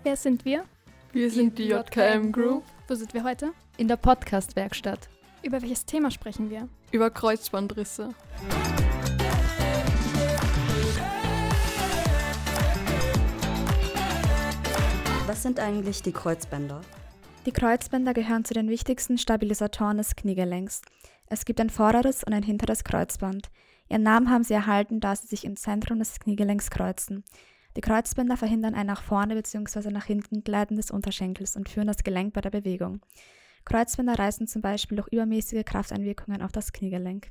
Wer sind wir? Wir sind die JKM Group. Wo sind wir heute? In der Podcast-Werkstatt. Über welches Thema sprechen wir? Über Kreuzbandrisse. Was sind eigentlich die Kreuzbänder? Die Kreuzbänder gehören zu den wichtigsten Stabilisatoren des Kniegelenks. Es gibt ein vorderes und ein hinteres Kreuzband. Ihren Namen haben sie erhalten, da sie sich im Zentrum des Kniegelenks kreuzen. Die Kreuzbänder verhindern ein nach vorne bzw. nach hinten Gleiten des Unterschenkels und führen das Gelenk bei der Bewegung. Kreuzbänder reißen zum Beispiel durch übermäßige Krafteinwirkungen auf das Kniegelenk.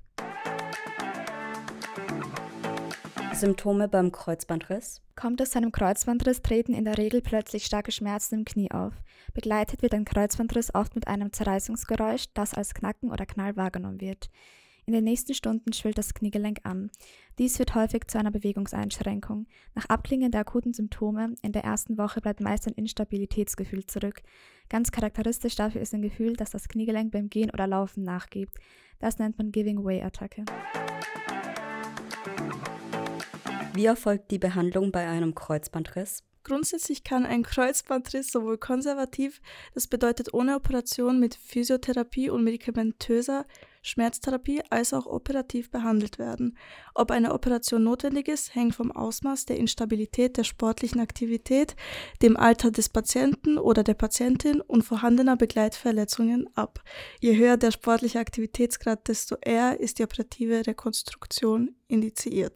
Symptome beim Kreuzbandriss? Kommt es zu einem Kreuzbandriss, treten in der Regel plötzlich starke Schmerzen im Knie auf. Begleitet wird ein Kreuzbandriss oft mit einem Zerreißungsgeräusch, das als Knacken oder Knall wahrgenommen wird. In den nächsten Stunden schwillt das Kniegelenk an. Dies führt häufig zu einer Bewegungseinschränkung. Nach Abklingen der akuten Symptome in der ersten Woche bleibt meist ein Instabilitätsgefühl zurück. Ganz charakteristisch dafür ist ein Gefühl, dass das Kniegelenk beim Gehen oder Laufen nachgibt. Das nennt man Giving-Way-Attacke. Wie erfolgt die Behandlung bei einem Kreuzbandriss? Grundsätzlich kann ein Kreuzbandriss sowohl konservativ, das bedeutet ohne Operation mit Physiotherapie und medikamentöser Schmerztherapie, als auch operativ behandelt werden. Ob eine Operation notwendig ist, hängt vom Ausmaß der Instabilität der sportlichen Aktivität, dem Alter des Patienten oder der Patientin und vorhandener Begleitverletzungen ab. Je höher der sportliche Aktivitätsgrad, desto eher ist die operative Rekonstruktion indiziert.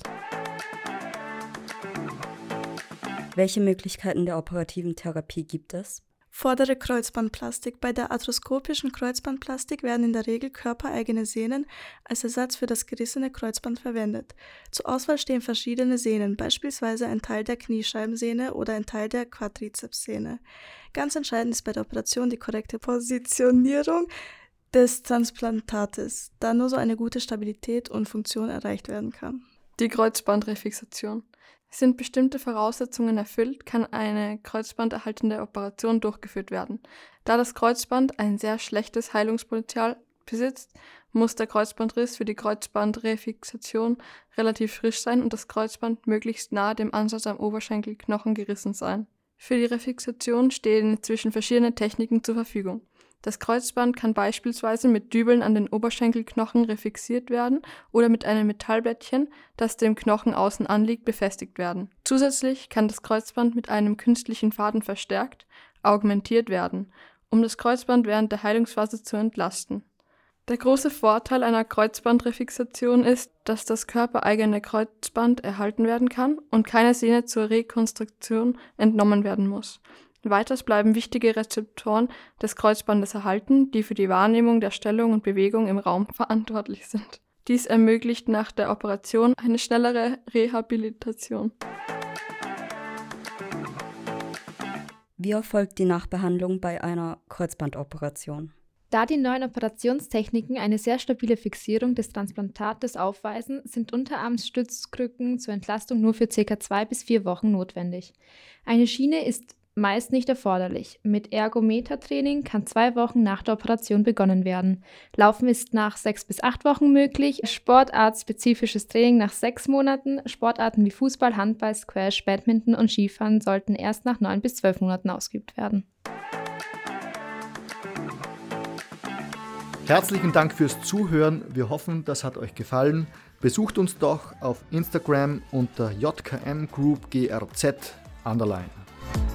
Welche Möglichkeiten der operativen Therapie gibt es? Vordere Kreuzbandplastik. Bei der arthroskopischen Kreuzbandplastik werden in der Regel körpereigene Sehnen als Ersatz für das gerissene Kreuzband verwendet. Zur Auswahl stehen verschiedene Sehnen, beispielsweise ein Teil der Kniescheibensehne oder ein Teil der Quadrizepssehne. Ganz entscheidend ist bei der Operation die korrekte Positionierung des Transplantates, da nur so eine gute Stabilität und Funktion erreicht werden kann. Die Kreuzbandrefixation. Sind bestimmte Voraussetzungen erfüllt, kann eine kreuzbanderhaltende Operation durchgeführt werden. Da das Kreuzband ein sehr schlechtes Heilungspotenzial besitzt, muss der Kreuzbandriss für die Kreuzbandrefixation relativ frisch sein und das Kreuzband möglichst nahe dem Ansatz am Oberschenkelknochen gerissen sein. Für die Refixation stehen inzwischen verschiedene Techniken zur Verfügung. Das Kreuzband kann beispielsweise mit Dübeln an den Oberschenkelknochen refixiert werden oder mit einem Metallblättchen, das dem Knochen außen anliegt, befestigt werden. Zusätzlich kann das Kreuzband mit einem künstlichen Faden verstärkt, augmentiert werden, um das Kreuzband während der Heilungsphase zu entlasten. Der große Vorteil einer Kreuzbandrefixation ist, dass das körpereigene Kreuzband erhalten werden kann und keine Sehne zur Rekonstruktion entnommen werden muss. Weiters bleiben wichtige Rezeptoren des Kreuzbandes erhalten, die für die Wahrnehmung der Stellung und Bewegung im Raum verantwortlich sind. Dies ermöglicht nach der Operation eine schnellere Rehabilitation. Wie erfolgt die Nachbehandlung bei einer Kreuzbandoperation? Da die neuen Operationstechniken eine sehr stabile Fixierung des Transplantates aufweisen, sind Unterarmstützkrücken zur Entlastung nur für ca. 2 bis 4 Wochen notwendig. Eine Schiene ist meist nicht erforderlich. Mit Ergometertraining kann 2 Wochen nach der Operation begonnen werden. Laufen ist nach 6 bis 8 Wochen möglich, sportartspezifisches Training nach 6 Monaten, Sportarten wie Fußball, Handball, Squash, Badminton und Skifahren sollten erst nach 9 bis 12 Monaten ausgeübt werden. Herzlichen Dank fürs Zuhören. Wir hoffen, das hat euch gefallen. Besucht uns doch auf Instagram unter JKM Group GRZ _.